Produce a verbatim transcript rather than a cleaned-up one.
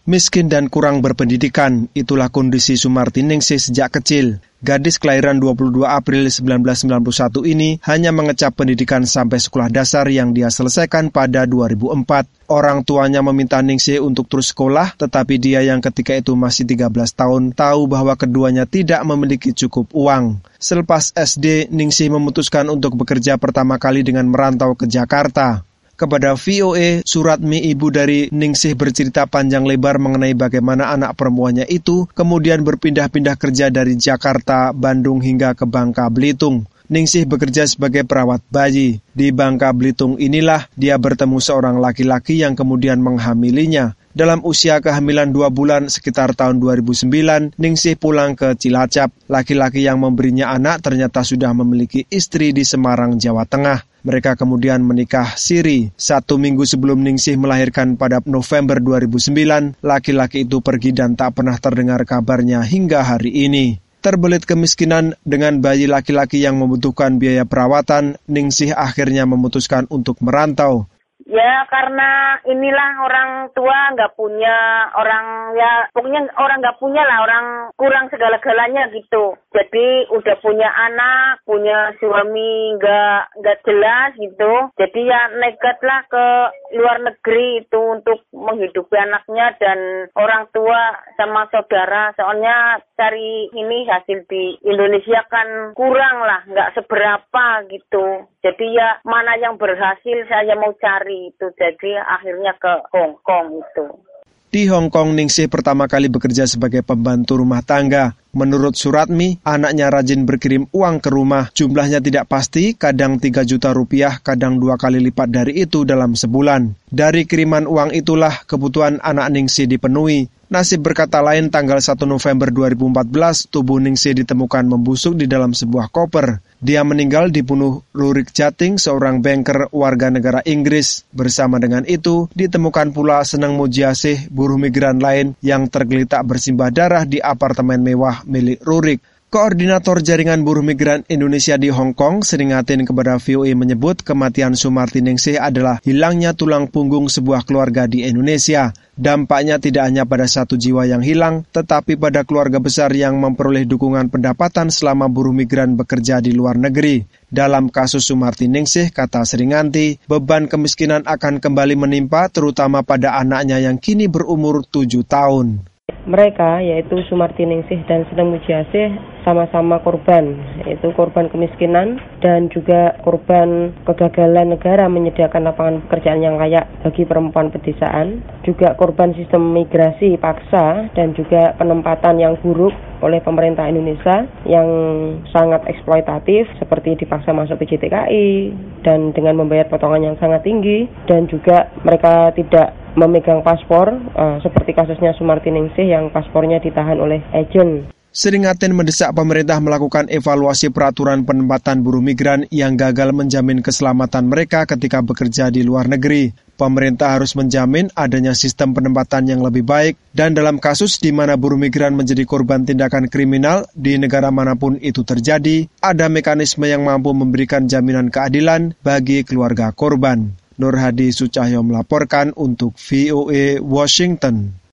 Miskin dan kurang berpendidikan, itulah kondisi Sumarti Ningsih sejak kecil. Gadis kelahiran dua puluh dua April seribu sembilan ratus sembilan puluh satu ini hanya mengecap pendidikan sampai sekolah dasar yang dia selesaikan pada dua ribu empat. Orang tuanya meminta Ningsih untuk terus sekolah, tetapi dia yang ketika itu masih tiga belas tahun tahu bahwa keduanya tidak memiliki cukup uang. Selepas S D, Ningsih memutuskan untuk bekerja pertama kali dengan merantau ke Jakarta. Kepada V O A, Suratmi, ibu dari Ningsih, bercerita panjang lebar mengenai bagaimana anak perempuannya itu kemudian berpindah-pindah kerja dari Jakarta, Bandung hingga ke Bangka Belitung. Ningsih bekerja sebagai perawat bayi. Di Bangka Belitung inilah dia bertemu seorang laki-laki yang kemudian menghamilinya. Dalam usia kehamilan dua bulan sekitar tahun dua ribu sembilan, Ningsih pulang ke Cilacap. Laki-laki yang memberinya anak ternyata sudah memiliki istri di Semarang, Jawa Tengah. Mereka kemudian menikah siri. Satu minggu sebelum Ningsih melahirkan pada November dua ribu sembilan, laki-laki itu pergi dan tak pernah terdengar kabarnya hingga hari ini. Terbelit kemiskinan dengan bayi laki-laki yang membutuhkan biaya perawatan, Ningsih akhirnya memutuskan untuk merantau. Ya karena inilah orang tua nggak punya, orang ya pokoknya orang nggak punya lah, orang kurang segala-galanya gitu. Jadi udah punya anak, punya suami nggak nggak jelas gitu. Jadi ya nekat lah ke luar negeri itu untuk menghidupi anaknya dan orang tua sama saudara. Soalnya cari ini hasil di Indonesia kan kurang lah, nggak seberapa gitu. Jadi ya mana yang berhasil saya mau cari itu. Jadi akhirnya ke Hong Kong itu. Di Hong Kong, Ningsih pertama kali bekerja sebagai pembantu rumah tangga. Menurut Suratmi, anaknya rajin berkirim uang ke rumah. Jumlahnya tidak pasti, kadang tiga juta rupiah, kadang dua kali lipat dari itu dalam sebulan. Dari kiriman uang itulah kebutuhan anak Ningsih dipenuhi. Nasib berkata lain, tanggal satu November dua ribu empat belas, tubuh Ningsih ditemukan membusuk di dalam sebuah koper. Dia meninggal dibunuh Rurik Jating, seorang banker warga negara Inggris. Bersama dengan itu, ditemukan pula Seneng Mujiasih, buruh migran lain yang tergeletak bersimbah darah di apartemen mewah milik Rurik. Koordinator Jaringan Buruh Migran Indonesia di Hong Kong, Seringatin, kepada V O A menyebut kematian Sumarti Ningsih adalah hilangnya tulang punggung sebuah keluarga di Indonesia. Dampaknya tidak hanya pada satu jiwa yang hilang, tetapi pada keluarga besar yang memperoleh dukungan pendapatan selama buruh migran bekerja di luar negeri. Dalam kasus Sumarti Ningsih, kata Seringanti, beban kemiskinan akan kembali menimpa terutama pada anaknya yang kini berumur tujuh tahun. Mereka, yaitu Sumarti Ningsih dan Seneng Mujiasih, sama-sama korban, yaitu korban kemiskinan dan juga korban kegagalan negara menyediakan lapangan pekerjaan yang layak bagi perempuan pedesaan, juga korban sistem migrasi paksa dan juga penempatan yang buruk oleh pemerintah Indonesia yang sangat eksploitatif seperti dipaksa masuk P J T K I dan dengan membayar potongan yang sangat tinggi, dan juga mereka tidak memegang paspor uh, seperti kasusnya Sumarti Ningsih yang paspornya ditahan oleh agen. Seringatin mendesak pemerintah melakukan evaluasi peraturan penempatan buruh migran yang gagal menjamin keselamatan mereka ketika bekerja di luar negeri. Pemerintah harus menjamin adanya sistem penempatan yang lebih baik, dan dalam kasus di mana buruh migran menjadi korban tindakan kriminal di negara manapun itu terjadi, ada mekanisme yang mampu memberikan jaminan keadilan bagi keluarga korban. Nur Hadi Sucahyo melaporkan untuk V O A Washington.